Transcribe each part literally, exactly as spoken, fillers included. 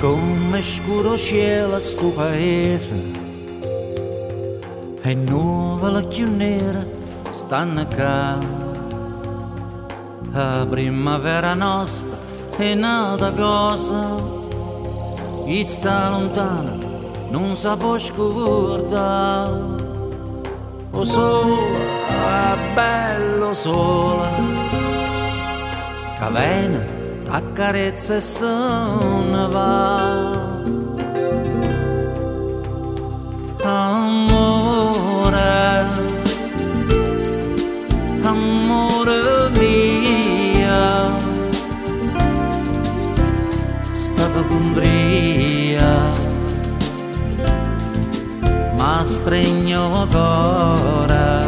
come scuro cielo sto paese e nuvole più nere stanno qua. La primavera nostra è nata cosa, chi sta lontano non sa può scordare. O sole, è bello sole, che viene accarezza e se ne va. Amore, amore mia, stava condria, ma stregno cuore.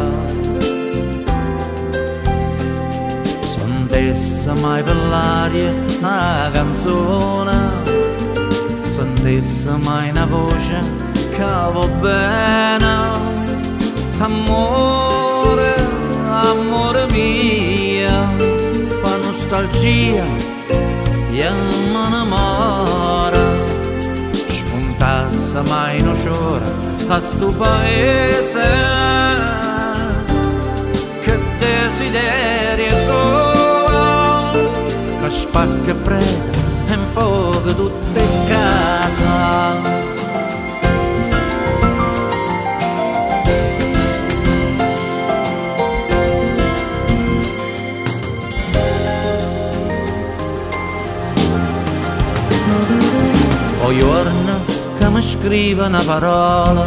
Sentesse mai per l'aria una canzone, sentesse mai una voce che va bene. Amore, amore mia, per nostalgia io mi innamoro. Spuntasse mai una sciora a sto paese, che desiderio solo, che spacca e prega e infoca tutte casa. O giorno che mi scrive una parola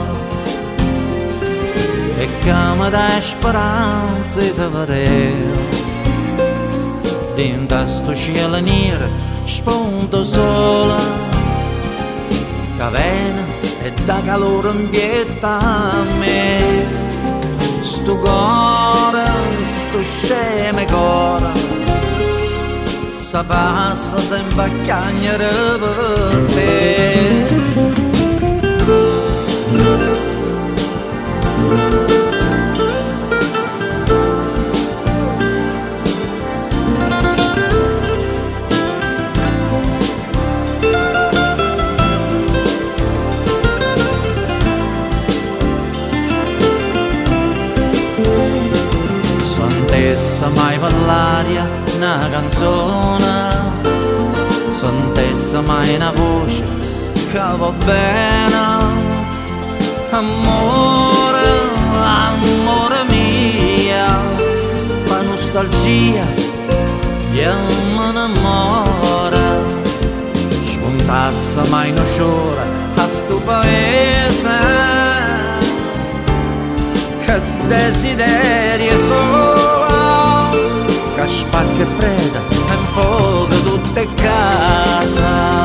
e che mi dà speranza di vedere. Dentro sto cielo nero spunta sola, che viene e dà calore in pietà a me. Sto cuore, sto scemo cuore, si passa sempre a cagnare per te. Sentesse mai per l'aria una canzone, sentesse mai una voce che va bene. Amore, amore mia, per nostalgia io mi innamoro. Spuntasse mai una sciora a sto paese, che desiderio solo, che spacca e preda e infoca tutte casa.